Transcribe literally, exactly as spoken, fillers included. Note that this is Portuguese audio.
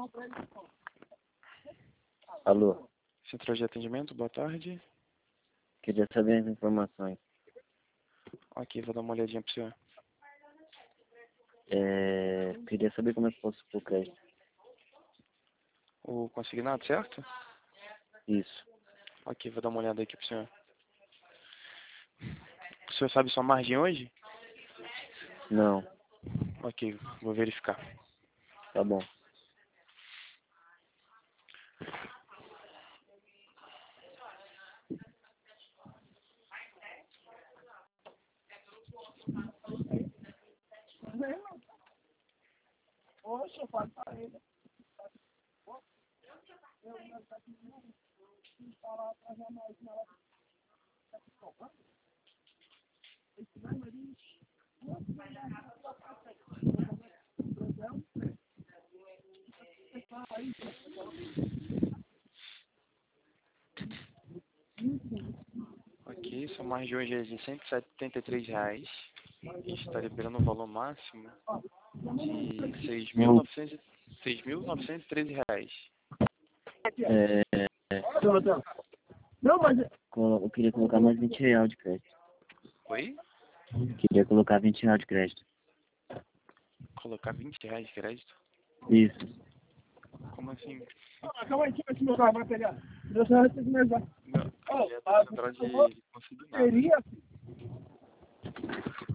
Alô, Central de atendimento, boa tarde. queria saber as informações. Ok, vou dar uma olhadinha pro senhor. É, queria saber como é que posso supor crédito. O consignado, certo? Isso. Ok, vou dar uma olhada aqui pro senhor. O senhor sabe sua margem hoje? Não, Ok, vou verificar. tá bom. Ok, sua margem hoje é de cento e setenta e três reais. A gente está liberando o valor máximo de seis mil novecentos e treze reais. É, colo- eu queria colocar mais vinte reais de crédito. Oi? Queria colocar vinte reais de crédito. Colocar vinte reais de crédito? Isso. Como assim? Calma aí, deixa eu meu carro, vai pegar. Meu celular tem que me ajudar. Não, aqui é da central de consignado. Seria